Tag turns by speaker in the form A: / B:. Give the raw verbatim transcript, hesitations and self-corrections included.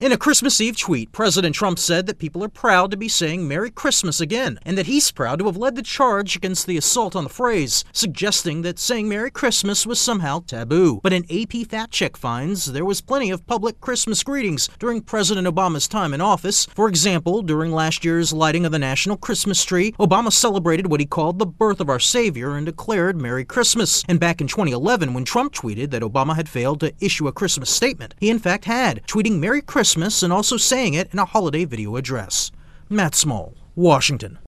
A: In a Christmas Eve tweet, President Trump said that people are proud to be saying Merry Christmas again, and that he's proud to have led the charge against the assault on the phrase, suggesting that saying Merry Christmas was somehow taboo. But an A P fact check finds there was plenty of public Christmas greetings during President Obama's time in office. For example, during last year's lighting of the national Christmas tree, Obama celebrated what he called the birth of our Savior and declared Merry Christmas. And back in twenty eleven, when Trump tweeted that Obama had failed to issue a Christmas statement, he in fact had, tweeting Merry Christmas and also saying it in a holiday video address. Matt Small, Washington.